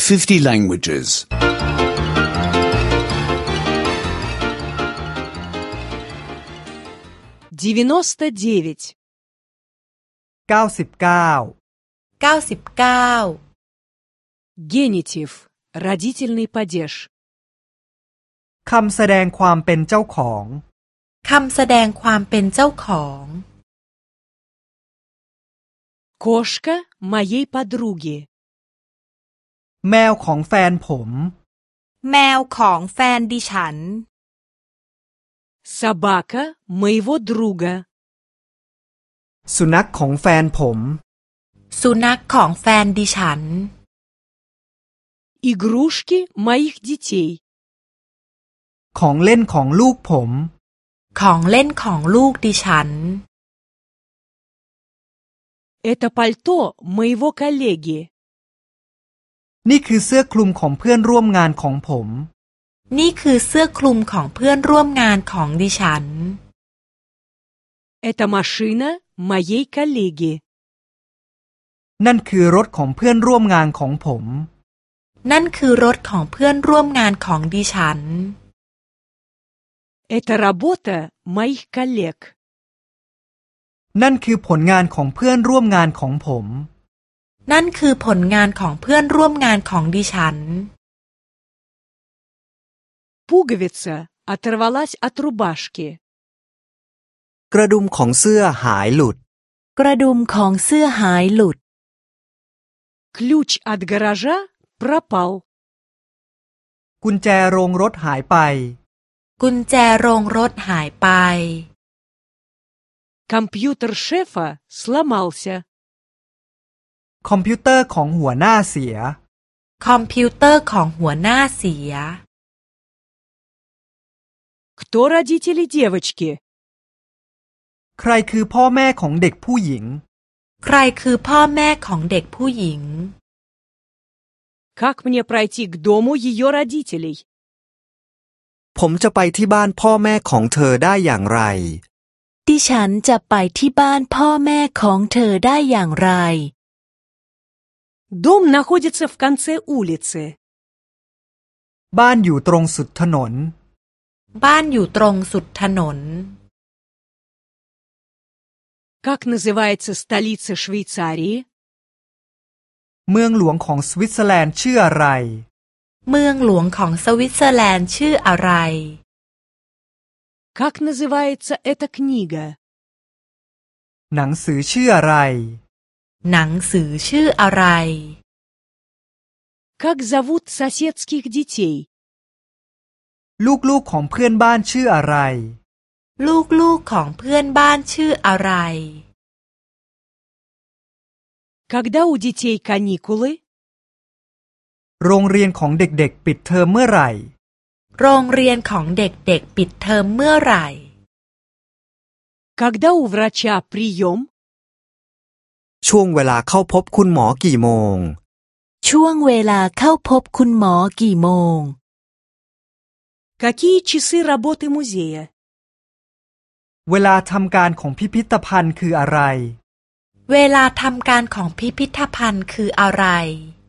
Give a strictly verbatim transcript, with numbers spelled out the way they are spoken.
fifty languages. девяносто девять. เก้าสิบเก้าเก้าสิบเก้า Генитив. Родительный падеж. คำแสดงความเป็นเจ้าของคำแสดงความเป็นเจ้าของ Кошка моей подруги. แมวของแฟนผมแมวของแฟนดิฉัน Собака моего друга. สุนัขของแฟนผมสุนัขของแฟนดิฉัน Игрушки моих детей. ของเล่นของลูกผมของเล่นของลูกดิฉัน Это пальто моего коллеги. นี่คือเสื้อคลุมของเพื่อนร่วมงานของผมนี่คือเสื้อคลุมของเพื่อนร่วมงานของดิฉัน Это машина моей коллеги. นั่นคือรถของเพื่อนร่วมงานของผมนั่นคือรถของเพื่อนร่วมงานของดิฉัน Это работа моих коллег. นั่นคือผลงานของเพื่อนร่วมงานของผมนั่นคือผลงานของเพื่อนร่วมงานของดิฉัน Пуговица оторвалась от рубашки. กระดุมของเสื้อหายหลุดกระดุมของเสื้อหายหลุด Ключ от гаража пропал. กุญแจโรงรถหายไปกุญแจโรงรถหายไป Компьютер шефа сломался. คอมพิวเตอร์ของหัวหน้าเสียคอมพิวเตอร์ของหัวหน้าเสีย Кто родители девочки? ใครคือพ่อแม่ของเด็กผู้หญิงใครคือพ่อแม่ของเด็กผู้หญิง Как мне пройти к дому ее родителей? ผมจะไปที่บ้านพ่อแม่ของเธอได้อย่างไรดิฉันจะไปที่บ้านพ่อแม่ของเธอได้อย่างไร Дом находится в конце улицы. บ้านอยู่ตรงสุดถนนบ้านอยู่ตรงสุดถนน Как называется столица Швейцарии? เมืองหลวงของสวิตเซอร์แลนด์ชื่ออะไรเมืองหลวงของสวิตเซอร์แลนด์ชื่ออะไร Как называется эта книга? หนังสือชื่ออะไรหนังสือชื่ออะไร Как зовут соседских детей? ลูกๆของเพื่อนบ้านชื่ออะไรลูกๆของเพื่อนบ้านชื่ออะไร Когда у детей каникулы? โรงเรียนของเด็กๆปิดเทอมเมื่อไหร่โรงเรียนของเด็กๆปิดเทอมเมื่อไหร่ Когда у врача прием? ช่วงเวลาเข้าพบคุณหมอกี่โมงช่วงเวลาเข้าพบคุณหมอกี่โมง Какие часы работы музея? เวลาทำการของพิพิธภัณฑ์คืออะไรเวลาทำการของพิพิธภัณฑ์คืออะไร